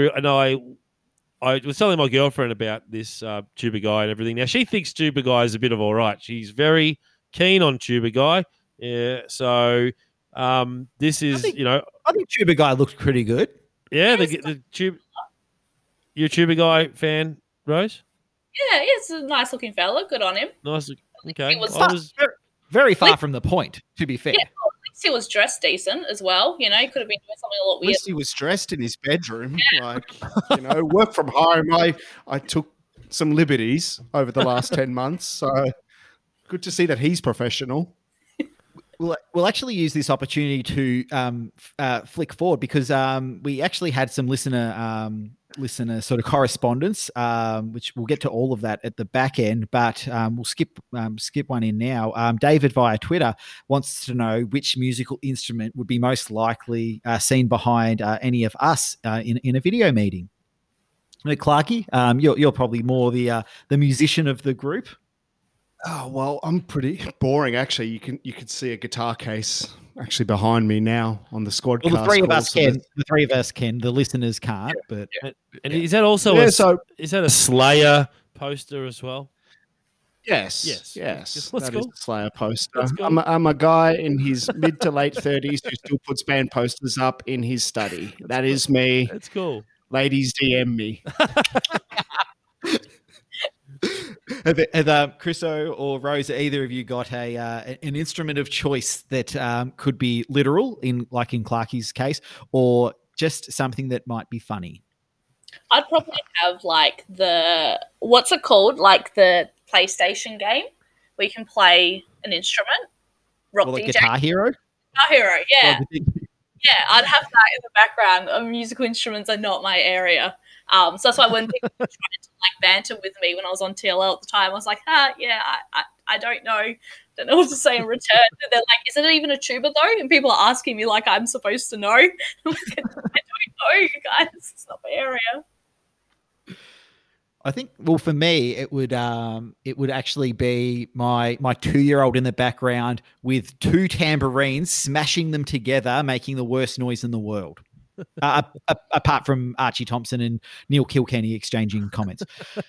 was telling my girlfriend about this Tuba Guy and everything. Now she thinks Tuba Guy is a bit of all right. She's very keen on Tuba Guy. Yeah, so this is, I think Tuba Guy looked pretty good. Yeah, the Tuba. You a Tuba Guy fan, Rose? Yeah, he's a nice looking fella. Good on him. Nice. Okay. Very far from the point, to be fair. Yeah, at least he was dressed decent as well. You know, he could have been doing something a lot At weird. least he was dressed in his bedroom. Like, work from home. I took some liberties over the last 10 months. So good to see that he's professional. We'll actually use this opportunity to flick forward because we actually had some listener sort of correspondence, which we'll get to all of that at the back end, but we'll skip one in now. David via Twitter wants to know which musical instrument would be most likely seen behind any of us in a video meeting. Clarky, you're probably more the musician of the group. Oh, well, I'm pretty boring, actually. You can see a guitar case actually behind me now on the squad. Well, the three of us can. The three of us can. The listeners can't. Yeah, but and is that also is that a Slayer poster as well? Yes. Let's go. Is a Slayer poster. I'm a guy in his mid to late 30s who still puts band posters up in his study. That is me. That's cool. Ladies, DM me. Have Chriso or Rose, either of you got an instrument of choice that could be literal, like in Clarky's case, or just something that might be funny? I'd probably have like what's it called? Like the PlayStation game where you can play an instrument. Rock or like DJ. Guitar Hero? Guitar Hero, yeah. Yeah, I'd have that in the background. Musical instruments are not my area. So that's why when people were trying to like banter with me when I was on TLL at the time, I was like, I don't know what to say in return. And they're like, is it even a tuba though? And people are asking me like I'm supposed to know. I'm like, I don't know, you guys. It's not my area. I think, well, for me, it would actually be my 2-year-old in the background with 2 tambourines, smashing them together, making the worst noise in the world. Apart from Archie Thompson and Neil Kilkenny exchanging comments.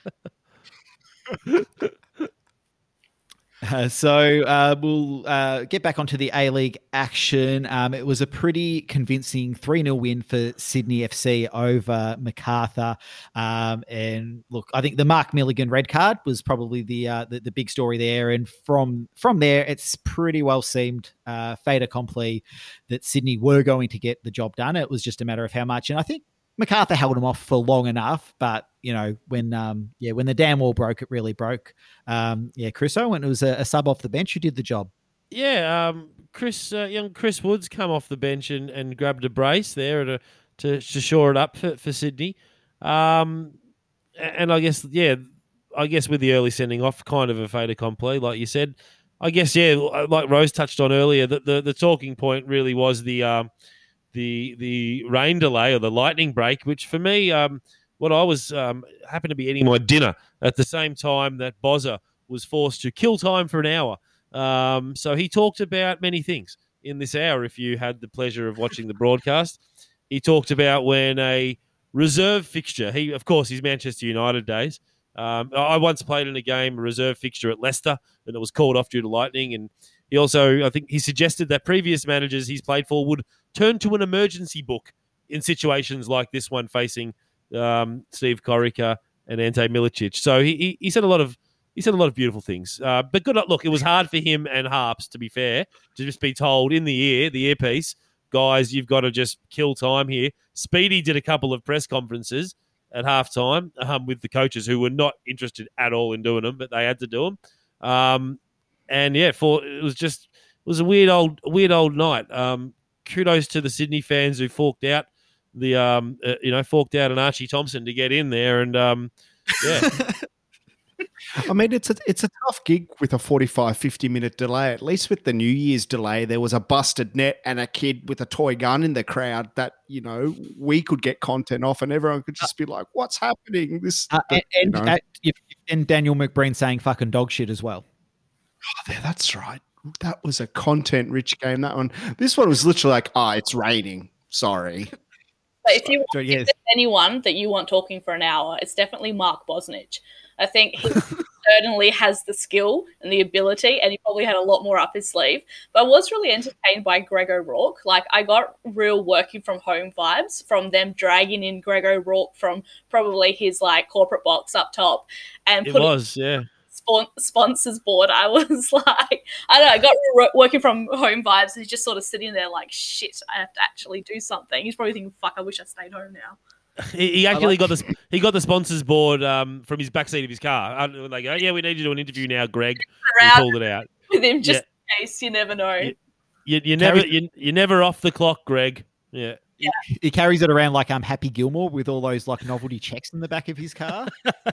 We'll get back onto the A-League action. It was a pretty convincing 3-0 win for Sydney FC over Macarthur. And look, I think the Mark Milligan red card was probably the big story there. And from there, it's pretty well seemed fait accompli that Sydney were going to get the job done. It was just a matter of how much. And I think Macarthur held him off for long enough, but when the damn wall broke, it really broke. Chriso, when it was a sub off the bench, who did the job? Yeah, young Chris Woods come off the bench and grabbed a brace there to shore it up for Sydney. And I guess with the early sending off, kind of a fait accompli, like you said. I guess like Rose touched on earlier, that the talking point really was the rain delay or the lightning break, which for me, what I was happened to be eating my dinner at the same time that Bozza was forced to kill time for an hour. So he talked about many things in this hour. If you had the pleasure of watching the broadcast, he talked about when a reserve fixture. His Manchester United days. I once played in a game, a reserve fixture at Leicester, and it was called off due to lightning. And he also, I think, he suggested that previous managers he's played for would turn to an emergency book in situations like this one facing Steve Corica and Ante Milicic. So he said a lot of beautiful things. But good look, it was hard for him and Harps, to be fair, to just be told in the earpiece, guys, you've got to just kill time here. Speedy did a couple of press conferences at halftime with the coaches who were not interested at all in doing them, but they had to do them. It was a weird old night. Kudos to the Sydney fans who forked out an Archie Thompson to get in there, and I mean, it's a tough gig with a 45-50 minute delay. At least with the New Year's delay, there was a busted net and a kid with a toy gun in the crowd that, we could get content off and everyone could just be like, what's happening? And Daniel McBreen saying fucking dog shit as well. Oh, that's right. That was a content-rich game, that one. This one was literally like, it's raining. Sorry. But if there's anyone that you want talking for an hour, it's definitely Mark Bosnich. I think he certainly has the skill and the ability, and he probably had a lot more up his sleeve. But I was really entertained by Greg O'Rourke. Like, I got real working from home vibes from them dragging in Greg O'Rourke from probably his, corporate box up top. And sponsors board, I was like, I don't know, I got working from home vibes. He's just sort of sitting there like, shit, I have to actually do something. He's probably thinking, fuck, I wish I stayed home now. He actually got the sponsors board from his backseat of his car. They go, yeah, we need you to do an interview now, Greg. He pulled it out with him just in case. You never know. You're never off the clock, Greg. Yeah. He carries it around like Happy Gilmore with all those like novelty checks in the back of his car.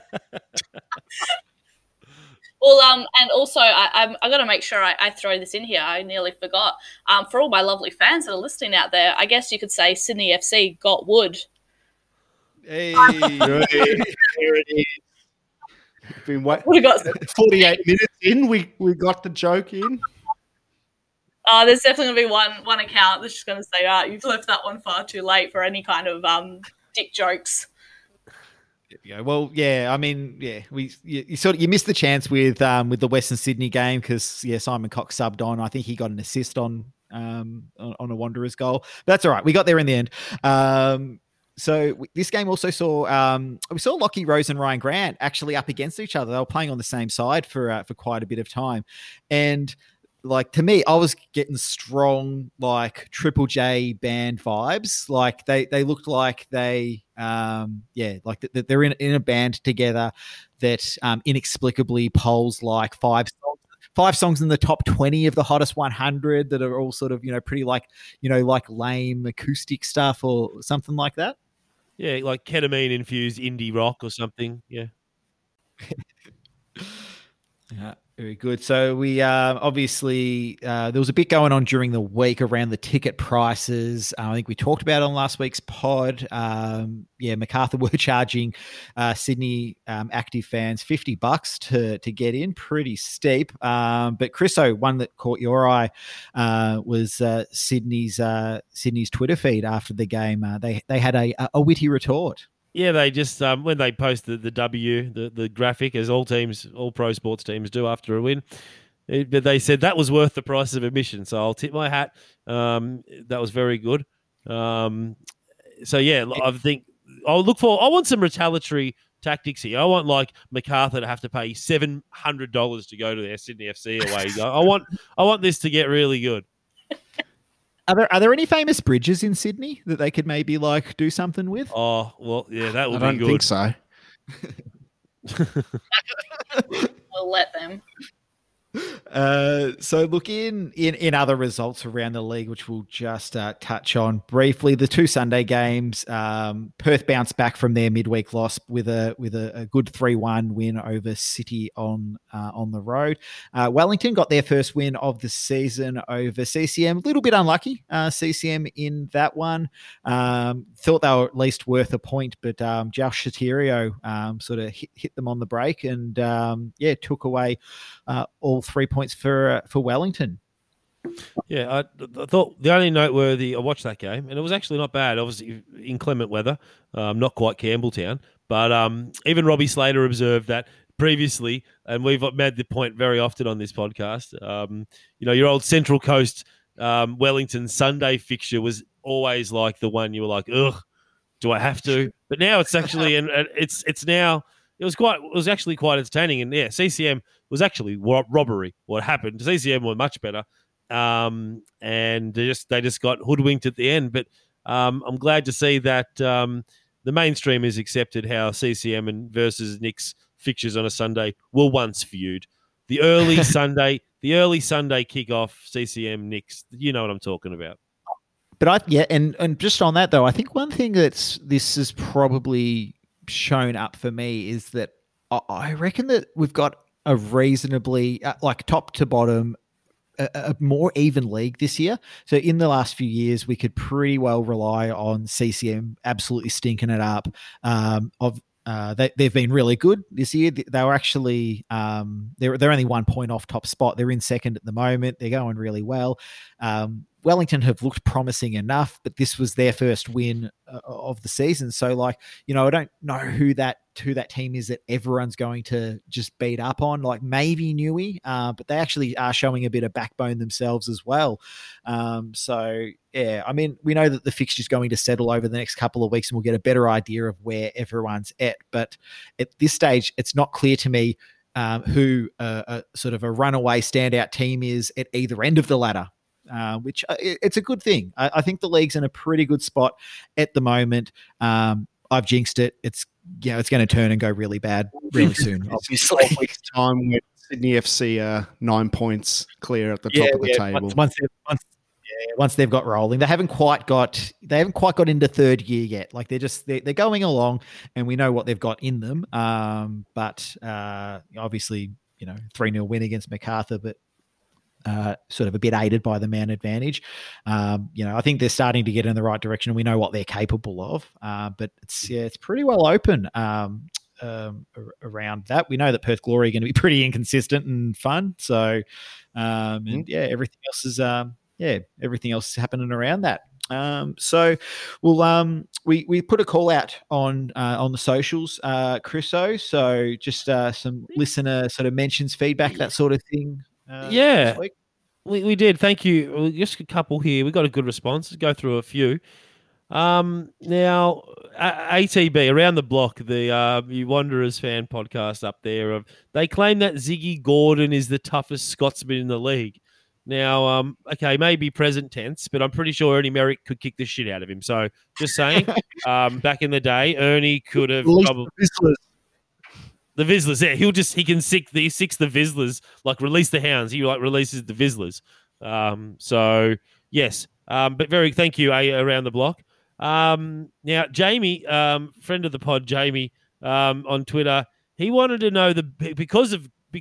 Well, and also I got to make sure I throw this in here. I nearly forgot. For all my lovely fans that are listening out there, I guess you could say Sydney FC got wood. Hey, There it is. Been waiting. We got 48 minutes in. We got the joke in. there's definitely going to be one account that's just going to say, you've left that one far too late for any kind of dick jokes. Yeah, well, yeah. I mean, yeah, you missed the chance with the Western Sydney game because Simon Cox subbed on. I think he got an assist on a Wanderers goal. But that's all right. We got there in the end. So this game also saw we saw Lockie Rose and Ryan Grant actually up against each other. They were playing on the same side for quite a bit of time, and like to me, I was getting strong like Triple J band vibes. Like they looked like they like they're in a band together that inexplicably polls like five songs in the top 20 of the hottest 100 that are all sort of pretty like like lame acoustic stuff or something like that. Yeah, like ketamine infused indie rock or something. Yeah. Yeah, very good. So we obviously there was a bit going on during the week around the ticket prices. I think we talked about it on last week's pod. MacArthur were charging Sydney active fans $50 to get in, pretty steep. But Chriso, one that caught your eye was Sydney's Twitter feed after the game. They had a witty retort. Yeah, they just when they posted the graphic, as all pro sports teams do after a win, but they said that was worth the price of admission. So I'll tip my hat. That was very good. So yeah, I think I want some retaliatory tactics here. I want like MacArthur to have to pay $700 to go to their Sydney FC away. I want this to get really good. Are there any famous bridges in Sydney that they could maybe like do something with? Oh, well, yeah, that would be good. I don't think so. We'll let them. So look in other results around the league, which we'll just touch on briefly. The two Sunday games, Perth bounced back from their midweek loss with a good 3-1 win over City on the road. Wellington got their first win of the season over CCM. A little bit unlucky, CCM in that one. Thought they were at least worth a point, but Josh Sotirio sort of hit them on the break and took away all 3 points for Wellington. Yeah, I thought the only noteworthy, I watched that game, and it was actually not bad. Obviously, inclement weather, not quite Campbelltown, but even Robbie Slater observed that previously, and we've made the point very often on this podcast. Your old Central Coast Wellington Sunday fixture was always like the one you were like, ugh, do I have to? But now it's actually, and it's now. It was actually quite entertaining, and yeah, CCM was actually robbery. What happened? CCM were much better, and they just got hoodwinked at the end. But I'm glad to see that the mainstream has accepted how CCM and versus Knicks fixtures on a Sunday were once viewed. The early Sunday kickoff, CCM Knicks. You know what I'm talking about. But and just on that though, I think one thing this is probably shown up for me is that I reckon that we've got a reasonably like top to bottom a more even league this year. So in the last few years we could pretty well rely on CCM absolutely stinking it up. They've been really good this year. They were actually they're only 1 point off top spot. They're in second at the moment. They're going really well. Wellington have looked promising enough, but this was their first win of the season. So, I don't know who that team is that everyone's going to just beat up on. Like maybe Newey, but they actually are showing a bit of backbone themselves as well. So, yeah, I mean, we know that the fixture's going to settle over the next couple of weeks, and we'll get a better idea of where everyone's at. But at this stage, it's not clear to me who sort of a runaway standout team is at either end of the ladder. Which it's a good thing. I think the league's in a pretty good spot at the moment. I've jinxed it. It's going to turn and go really bad really soon. Obviously, 12 weeks time with Sydney FC 9 points clear at the top of the table. Once they've got rolling, they haven't quite got into third gear yet. Like they're going along, and we know what they've got in them. But obviously, 3-0 win against Macarthur, but sort of a bit aided by the man advantage. I think they're starting to get in the right direction. We know what they're capable of, but it's pretty well open around that. We know that Perth Glory are going to be pretty inconsistent and fun. So, everything else is everything else is happening around that. So we put a call out on the socials, Chriso. So just some listener sort of mentions, feedback, that sort of thing. Yeah, we did. Thank you. Just a couple here. We got a good response. Let's go through a few. Now, ATB, Around the Block, the You Wanderers fan podcast up there, they claim that Ziggy Gordon is the toughest Scotsman in the league. Now, okay, maybe present tense, but I'm pretty sure Ernie Merrick could kick the shit out of him. So, just saying, back in the day, Ernie could have probably... The Vizslers, yeah. He can sick the Vizslers, like release the hounds. He releases the Vizslers. So yes. But thank you, Around the Block. Now Jamie, friend of the pod, Jamie, on Twitter, he wanted to know because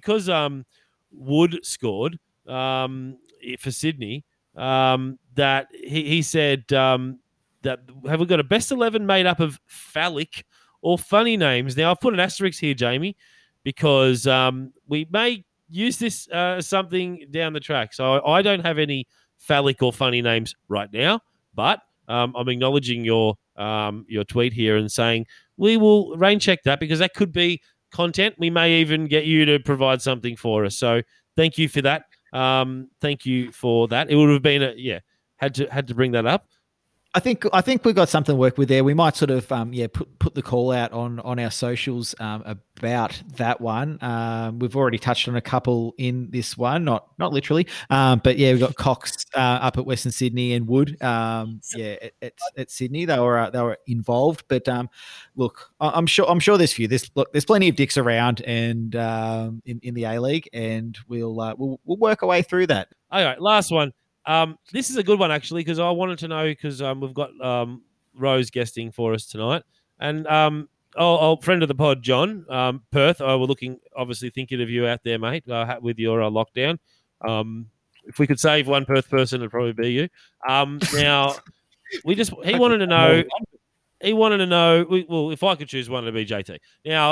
Wood scored for Sydney, that he said that have we got a best 11 made up of phallic or funny names? Now, I've put an asterisk here, Jamie, because we may use this as something down the track. So I don't have any phallic or funny names right now, but I'm acknowledging your tweet here and saying we will rain check that, because that could be content. We may even get you to provide something for us. So thank you for that. Thank you for that. It would have been had to bring that up. I think we've got something to work with there. We might sort of put the call out on our socials about that one. We've already touched on a couple in this one, not literally, but yeah, we've got Cox up at Western Sydney and Wood at Sydney. They were involved, but look, I'm sure there's few. There's plenty of dicks around and in the A League, and we'll work our way through that. All right, last one. This is a good one, actually, because I wanted to know, because we've got Rose guesting for us tonight. And friend of the pod, John, Perth, we're obviously thinking of you out there, mate, with your lockdown. If we could save one Perth person, it'd probably be you. Now, he wanted to know, if I could choose one, it'd be JT. Now,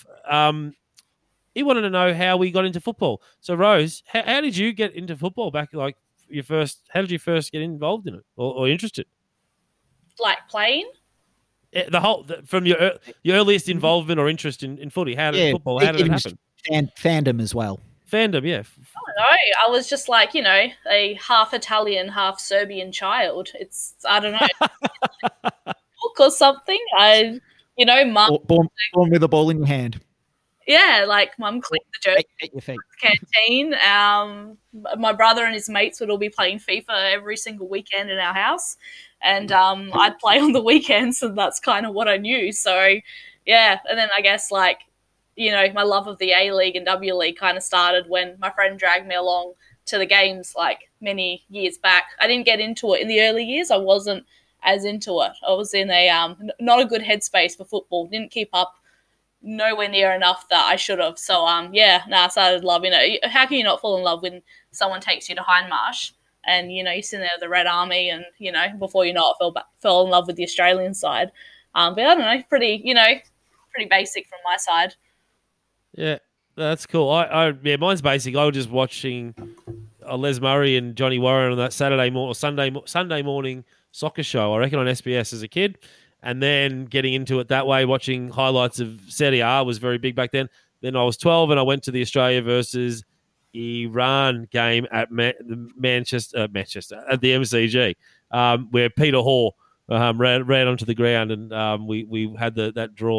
he wanted to know how we got into football. So, Rose, how did you get into football back, how did you first get involved in it or interested? Like playing? From your earliest involvement or interest in footy. How did football? How did it happen? Fandom as well. Fandom, yeah. I don't know. I was just like, a half Italian, half Serbian child. I don't know, book or something. Mum born with a ball in your hand. Yeah, like Mum cleaned the jerky at your feet. Canteen. My brother and his mates would all be playing FIFA every single weekend in our house, and I'd play on the weekends, and that's kind of what I knew. So, yeah, and then I guess my love of the A League and W League kind of started when my friend dragged me along to the games many years back. I didn't get into it in the early years. I wasn't as into it. I was in a not a good headspace for football. Didn't keep up nowhere near enough that I should have. So, I started loving it. How can you not fall in love when someone takes you to Hindmarsh and, you're sitting there with the Red Army and, before you know it, fell in love with the Australian side. But I don't know, pretty basic from my side. Yeah, that's cool. Mine's basic. I was just watching Les Murray and Johnny Warren on that Sunday morning soccer show, I reckon, on SBS as a kid. And then getting into it that way, watching highlights of Serie A was very big back then. Then I was 12 and I went to the Australia versus Iran game at Manchester at the MCG, where Peter Hall ran onto the ground, and we had that draw.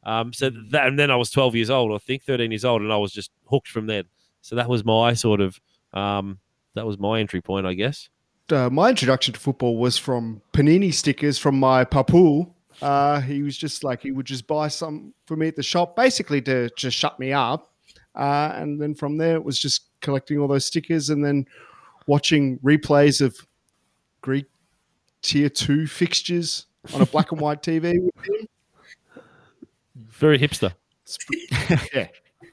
So that, and then I was 12 years old, I think 13 years old, and I was just hooked from then. So that was my sort of that was my entry point, I guess. My introduction to football was from Panini stickers from my papu. He was just like, he would just buy some for me at the shop, basically to just shut me up. And then from there, it was just collecting all those stickers and then watching replays of Greek Tier 2 fixtures on a black and white TV with him. Very hipster. Yeah.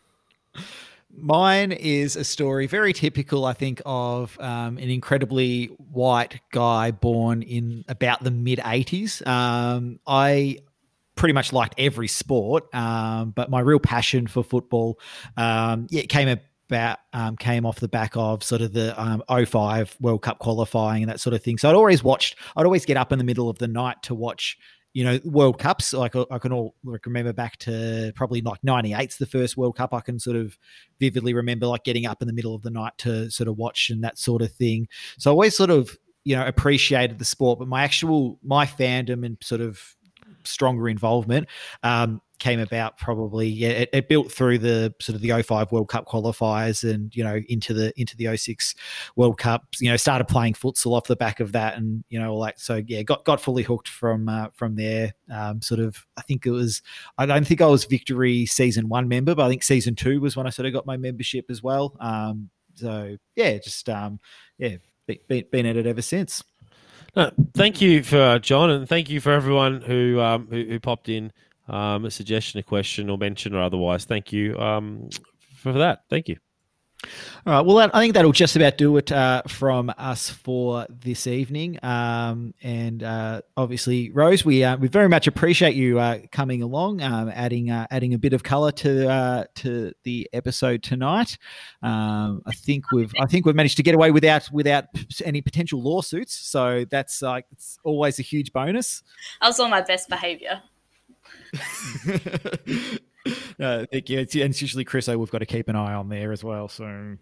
Mine is a story very typical, I think, of an incredibly white guy born in about the mid-'80s. I pretty much liked every sport, but my real passion for football came off the back of sort of the 05 World Cup qualifying and that sort of thing. So I'd always get up in the middle of the night to watch, World Cups. Like I can remember back to probably like 98's the first World Cup. I can sort of vividly remember like getting up in the middle of the night to sort of watch and that sort of thing. So I always sort of, appreciated the sport, but my fandom and sort of stronger involvement came about probably it built through the sort of the 05 World Cup qualifiers and into the 06 World Cup, started playing futsal off the back of that, and got fully hooked from there. Sort of, I don't think I was Victory season 1 member, but I think season 2 was when I sort of got my membership as well. Been at it ever since. No, thank you for John, and thank you for everyone who popped in a suggestion, a question, or mention, or otherwise. Thank you for that. Thank you. All right. Well, I think that'll just about do it from us for this evening. And obviously, Rose, we very much appreciate you coming along, adding a bit of colour to the episode tonight. I think we've managed to get away without any potential lawsuits. So that's it's always a huge bonus. I was on my best behaviour. Thank you. It's usually Chriso we've got to keep an eye on there as well. So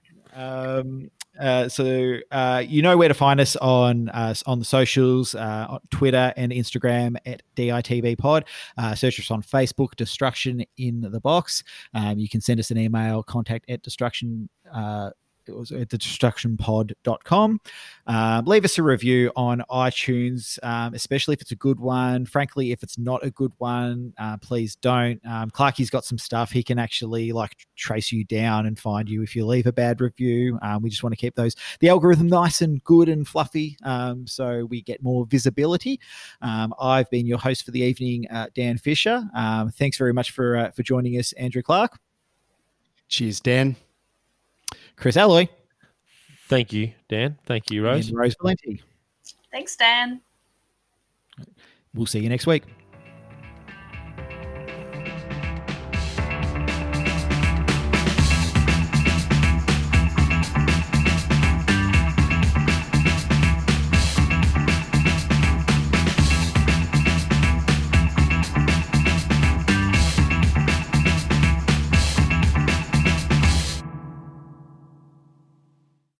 you know where to find us on the socials, on Twitter and Instagram at DITB Pod. Search us on Facebook, Destruction in the Box. You can send us an email, contact@destruction. It was at thedestructionpod.com. Leave us a review on iTunes, especially if it's a good one. Frankly, if it's not a good one, please don't. Clarky's got some stuff. He can actually trace you down and find you if you leave a bad review. We just want to keep the algorithm nice and good and fluffy, so we get more visibility. I've been your host for the evening, Dan Fisher. Thanks very much for joining us, Andrew Clark. Cheers, Dan. Chris Alloy. Thank you, Dan. Thank you, Rose. And Rose Valenti. Thanks, Dan. We'll see you next week.